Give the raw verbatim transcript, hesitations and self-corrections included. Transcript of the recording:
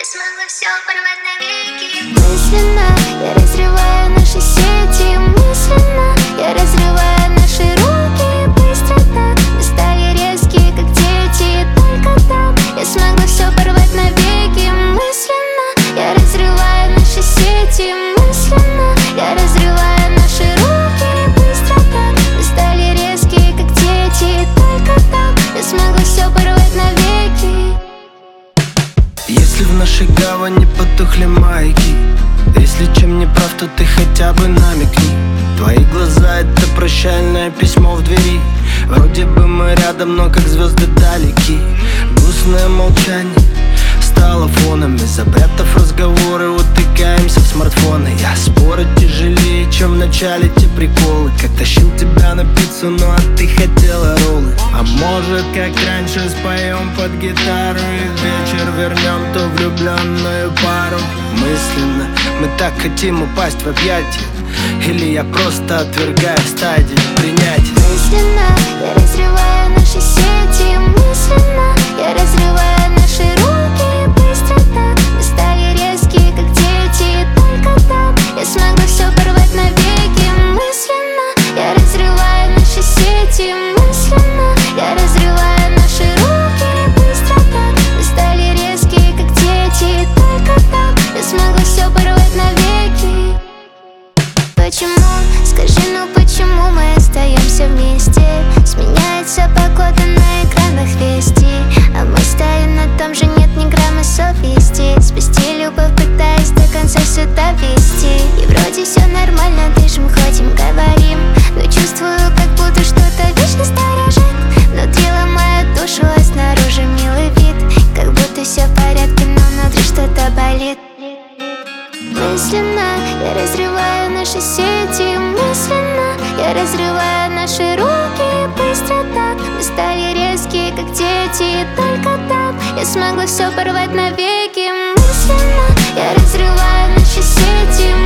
смогла все порвать навеки. Мысленно я разрываю наши сети. Мысленно я разрываю наши руки. Быстро так мы стали резкие, как дети. Только так я смогла все порвать навеки. Мысленно я разрываю наши сети. Мысленно я разрываю наши руки. Быстро так мы стали резкие, как дети. Только так я смогла все порвать навеки. Если в нашей гавани потухли маяки, если чем не прав, то ты хотя бы намекни. Твои глаза — это прощальное письмо в двери. Вроде бы мы рядом, но как звезды далеки. Грустное молчание стало фоном. Из-за запрятав разговоры, утыкаемся в смартфоны. Я споры тяжелее, чем в начале те приколы. Как тащил тебя на пиццу, ну а ты хотела роллы. А может, как раньше, споем под гитару и в вечер вернем ту влюбленную пару. Мысленно мы так хотим упасть в объятия, или я просто отвергаю стадию принятия. Мысленно я разрываю наши сети. Мысленно я разрываю наши руки. Быстро так мы стали резкие, как дети. Только так я смогла все порвать навеки. Мысленно я разрываю наши сети. Мысленно я разрываю наши руки. Быстро так мы стали резкие, как дети. Только так я смогла все порвать навеки. Почему? Скажи, ну почему мы остаемся вместе? Сменяется погода на экранах вести, а мы стоим на том же, нет ни грамма совести. Спасти любовь, пытаясь до конца все довести. И вроде все нормально, дышим, ходим, говорим, но чувствую, как будто что-то вечно сторожит. Внутри ломает душу, а снаружи милый вид. Как будто все в порядке, но внутри что-то болит. Мысленно я разрываю наши сети. Мысленно я разрываю наши руки. Быстро так мы стали резкие, как дети. Только так я смогла все порвать навеки. Мысленно я разрываю наши сети.